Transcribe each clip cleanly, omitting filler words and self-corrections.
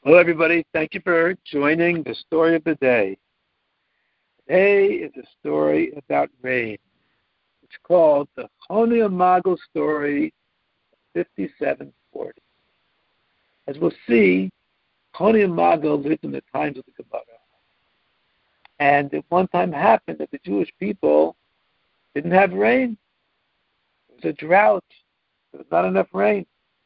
Hello, everybody. Thank you for joining the story of the day. Today is a story about rain. It's called the Choni HaMagal story 5740. As we'll see, Choni HaMagal lived in the times of the Gemara. And at one time happened that the Jewish people didn't have rain. There was a drought. There was not enough rain.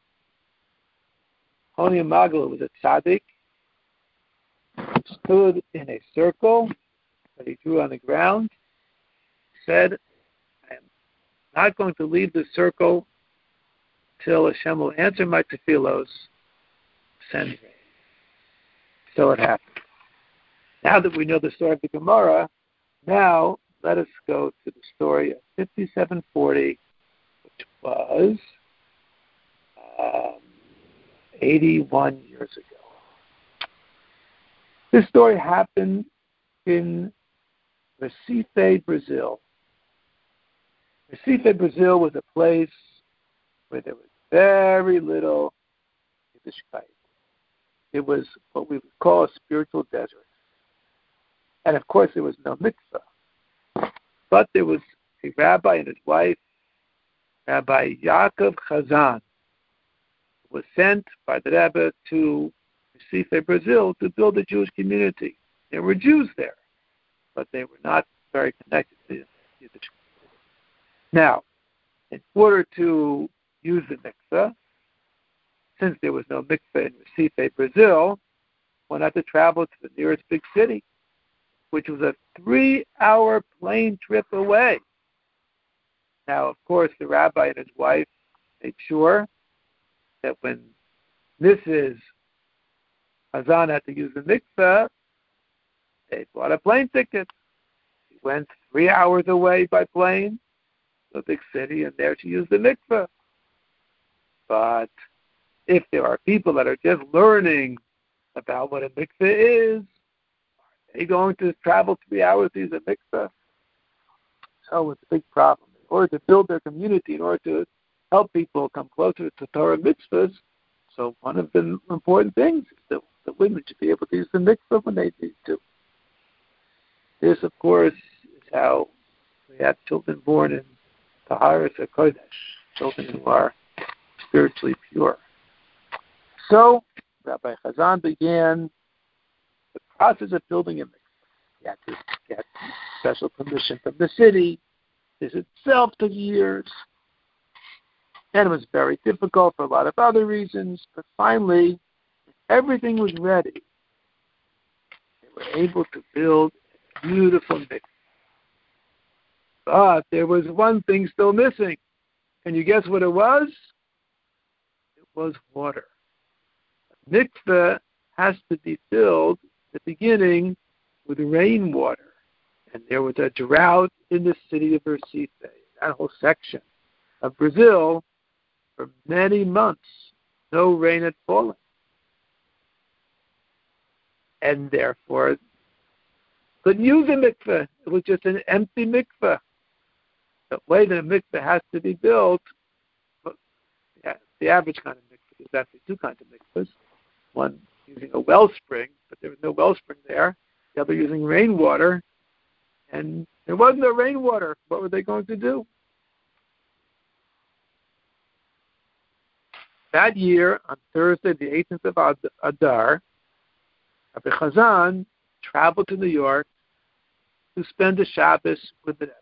Choni HaMagal was a tzaddik. He stood in a circle that he drew on the ground. He said, I am not going to leave the circle till Hashem will answer my tefillos, send rain. So it happened. Now that we know the story of the Gemara, now let us go to the story of 5740, which was 81 years ago. This story happened in Recife, Brazil. Recife, Brazil was a place where there was very little Yiddishkeit. It was what we would call a spiritual desert. And of course, there was no mikveh. But there was a rabbi and his wife, Rabbi Yaakov Chazan, who was sent by the Rebbe to Recife, Brazil, to build a Jewish community. There were Jews there, but they were not very connected to the Jewish. Now, in order to use the mikveh, since there was no mikveh in Recife, Brazil, one had to travel to the nearest big city, which was a 3-hour plane trip away. Now, of course, the rabbi and his wife made sure that when Mrs. Hazan had to use the mikveh, they bought a plane ticket. She went 3 hours away by plane to a big city, and there she used the mikveh. But if there are people that are just learning about what a mikveh is, are they going to travel 3 hours to use a mikveh? So it's a big problem. In order to build their community, in order to help people come closer to Torah mitzvahs, so one of the important things is that the women should be able to use the mikveh when they need to. This, of course, is how we have children born in Taharas HaKodesh, children who are spiritually pure. So, Rabbi Chazan began the process of building a mikveh. He had to get special permission from the city. This itself took years. And it was very difficult for a lot of other reasons. But finally, everything was ready. They were able to build a beautiful mikveh. But there was one thing still missing. Can you guess what it was? It was water. A mikveh has to be filled at the beginning with rainwater. And there was a drought in the city of Recife, that whole section of Brazil, for many months. No rain had fallen. And therefore, couldn't use a mikveh. It was just an empty mikveh. The way that a mikveh has to be built, the average kind of mikveh, there's actually two kinds of mikvehs. One using a wellspring, but there was no wellspring there. The other using rainwater, and there was no rainwater. What were they going to do? That year, on Thursday, the 18th of Adar, Rabbi Chazan traveled to New York to spend the Shabbos with the Rebbe.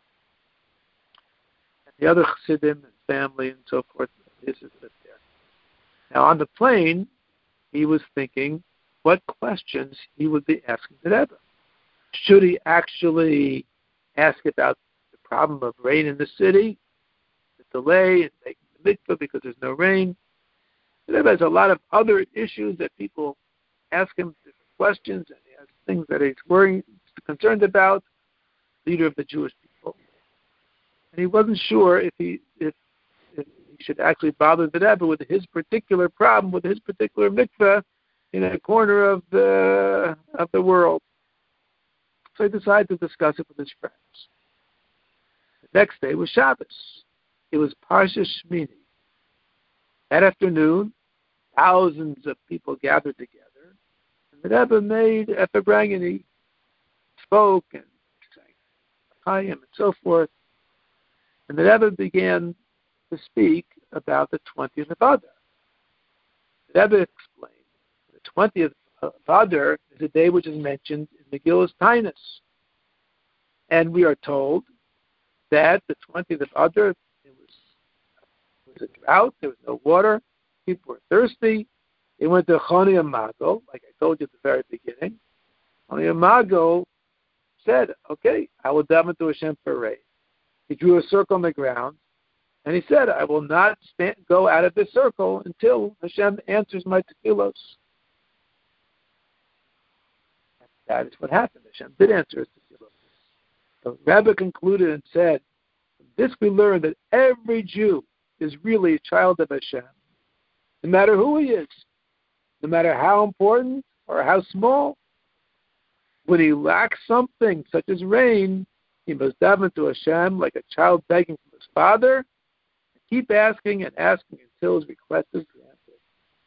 And the other Chassidim and family and so forth, his lived there. Now, on the plane, he was thinking what questions he would be asking the Rebbe. Should he actually ask about the problem of rain in the city, the delay in making the mikveh because there's no rain? The Rebbe has a lot of other issues that people ask him different questions, and he has things that he's concerned about, leader of the Jewish people. And he wasn't sure if he should actually bother the Rebbe with his particular problem, with his particular mikveh in a corner of the world. So he decided to discuss it with his friends. The next day was Shabbos. It was Parsha Shmini. That afternoon, thousands of people gathered together the Rebbe made Ephraim, and he spoke and sang Chaim and so forth. And the Rebbe began to speak about the 20th of Adar. The Rebbe explained the 20th of Adar is a day which is mentioned in Megillus Tainus. And we are told that the 20th of Adar, it was a drought, there was no water, people were thirsty. They went to Choni Amago, like I told you at the very beginning. Choni Amago said, okay, I will daven to Hashem for rain. He drew a circle on the ground, and he said, I will not go out of this circle until Hashem answers my tefillos. That is what happened. Hashem did answer his tefillos. So Rebbe concluded and said, from this we learn that every Jew is really a child of Hashem, no matter who he is, no matter how important or how small. When he lacks something, such as rain, he must daven to Hashem like a child begging from his father, and keep asking and asking until his request is granted.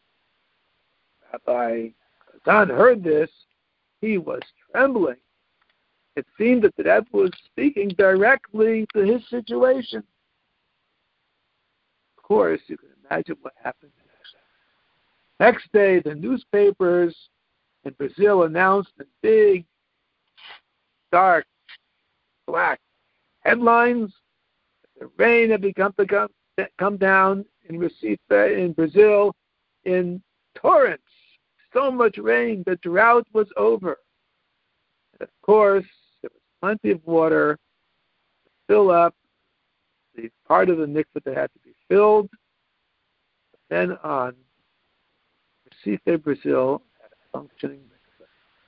Rabbi Kazan heard this. He was trembling. It seemed that the Rebbe was speaking directly to his situation. Of course, you can imagine what happened next day. The newspapers in Brazil announced in big, dark, black headlines that the rain had come down in Recife, in Brazil, in torrents. So much rain, the drought was over. And of course, there was plenty of water to fill up the part of the mikveh that had to be filled. Then on, Recife, Brazil had a functioning mikveh.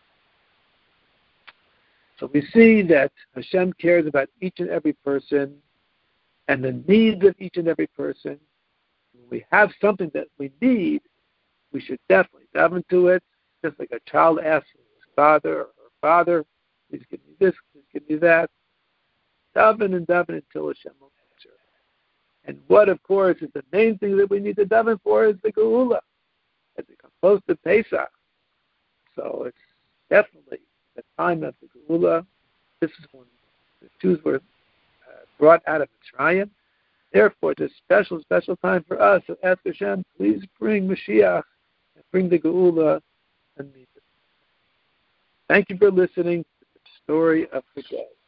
So we see that Hashem cares about each and every person and the needs of each and every person. When we have something that we need, we should definitely daven to it, just like a child asks his father or her father, please give me this, please give me that. Daven and daven until Hashem will answer. And what, of course, is the main thing that we need to daven for is the Geula, as we come close to Pesach. So it's definitely the time of the Geula. This is when the Jews were brought out of Mitzrayim. Therefore, it's a special, special time for us to ask Hashem, please bring Mashiach and bring the Geula and meet us. Thank you for listening to the story of the day.